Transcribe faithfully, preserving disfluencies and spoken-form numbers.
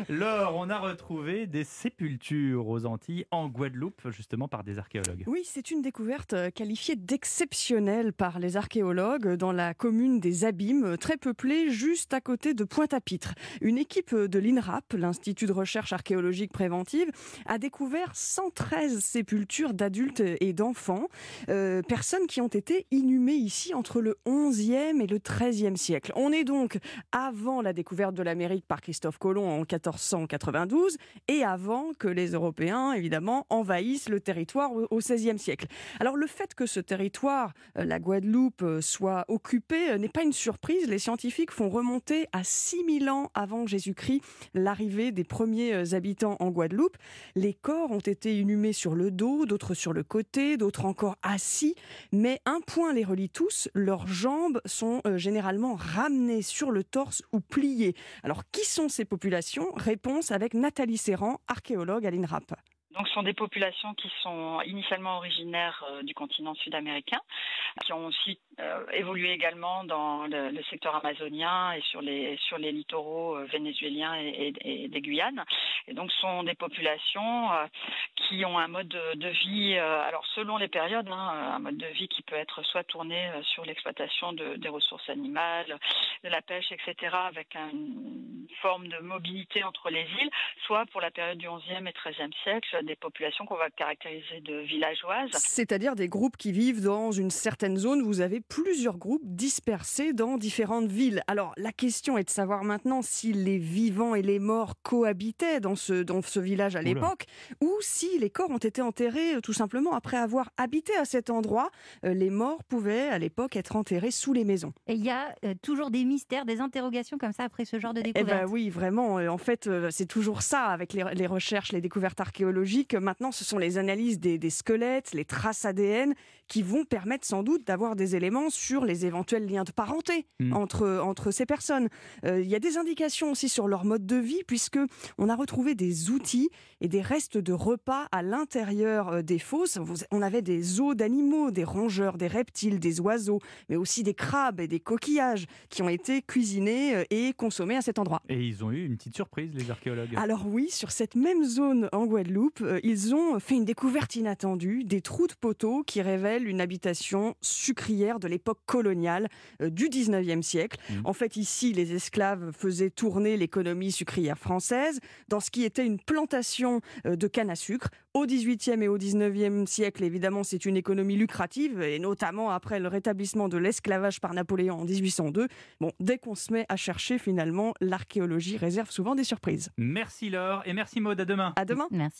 Laure, on a retrouvé des sépultures aux Antilles, en Guadeloupe, justement par des archéologues. Oui, c'est une découverte qualifiée d'exceptionnelle par les archéologues dans la commune des Abîmes, très peuplée, juste à côté de Pointe-à-Pitre. Une équipe de l'INRAP, l'Institut de recherche archéologique préventive, a découvert cent treize sépultures d'adultes et d'enfants, euh, personnes qui ont été inhumées ici entre le onzième et le treizième siècle. On est donc avant la découverte de l'Amérique par Christophe Colomb en quatorze cent quatre-vingt-douze et avant que les Européens, évidemment, envahissent le territoire au seizième siècle. Alors le fait que ce territoire, la Guadeloupe, soit occupé n'est pas une surprise. Les scientifiques font remonter à six mille ans avant Jésus-Christ l'arrivée des premiers habitants en Guadeloupe. Les corps ont été inhumés sur le dos, d'autres sur le côté, d'autres encore assis. Mais un point les relie tous, leurs jambes sont généralement ramenées sur le torse ou pliées. Alors qui sont ces populations ? Réponse avec Nathalie Serrand, archéologue à l'INRAP. Donc, ce sont des populations qui sont initialement originaires euh, du continent sud-américain, qui ont aussi euh, évolué également dans le, le secteur amazonien et sur les sur les littoraux euh, vénézuéliens et, et, et des Guyanes. Et donc, ce sont des populations euh, qui ont un mode de, de vie, euh, alors selon les périodes, hein, un mode de vie qui peut être soit tourné euh, sur l'exploitation de, des ressources animales, de la pêche, et cetera, avec un, une forme de mobilité entre les îles, soit pour la période du onzième et treizième siècle, des populations qu'on va caractériser de villageoises. C'est-à-dire des groupes qui vivent dans une certaine zone. Vous avez plusieurs groupes dispersés dans différentes villes. Alors, la question est de savoir maintenant si les vivants et les morts cohabitaient dans ce, dans ce village à l'époque, Oula. ou si les corps ont été enterrés tout simplement après avoir habité à cet endroit. Euh, les morts pouvaient, à l'époque, être enterrés sous les maisons. Et il y a euh, toujours des mystères, des interrogations comme ça après ce genre de découverte. Eh ben oui, vraiment. En fait, c'est toujours ça avec les, les recherches, les découvertes archéologiques. Maintenant, ce sont les analyses des, des squelettes, les traces A D N qui vont permettre sans doute d'avoir des éléments sur les éventuels liens de parenté mmh. entre, entre ces personnes. Euh, il y a des indications aussi sur leur mode de vie puisque on a retrouvé des outils et des restes de repas à l'intérieur des fosses. On avait des os d'animaux, des rongeurs, des reptiles, des oiseaux, mais aussi des crabes et des coquillages qui ont été cuisinés et consommés à cet endroit. Et ils ont eu une petite surprise, les archéologues. Alors oui, sur cette même zone en Guadeloupe, ils ont fait une découverte inattendue, des trous de poteaux qui révèlent une habitation sucrière de l'époque coloniale euh, du dix-neuvième siècle. Mmh. En fait, ici, les esclaves faisaient tourner l'économie sucrière française dans ce qui était une plantation euh, de canne à sucre. Au dix-huitième et au dix-neuvième siècle, évidemment, c'est une économie lucrative, et notamment après le rétablissement de l'esclavage par Napoléon en dix-huit cent deux. Bon, dès qu'on se met à chercher, finalement, l'archéologie réserve souvent des surprises. Merci Laure et merci Maud, à demain. À demain. Merci.